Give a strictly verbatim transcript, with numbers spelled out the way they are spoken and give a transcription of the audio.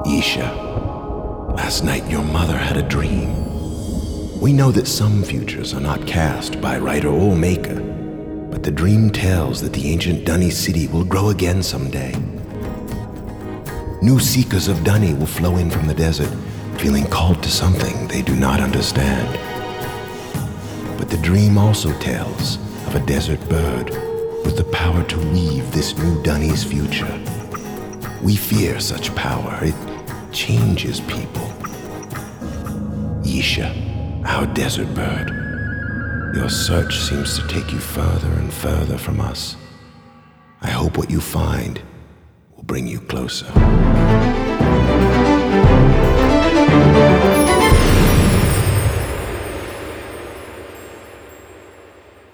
Isha, last night your mother had a dream. We know that some futures are not cast by writer or maker, but the dream tells that the ancient Dunny city will grow again someday. New seekers of Dunny will flow in from the desert, feeling called to something they do not understand. But the dream also tells of a desert bird with the power to weave this new Dunny's future. We fear such power. It changes people. Isha, our desert bird, your search seems to take you further and further from us. I hope what you find will bring you closer.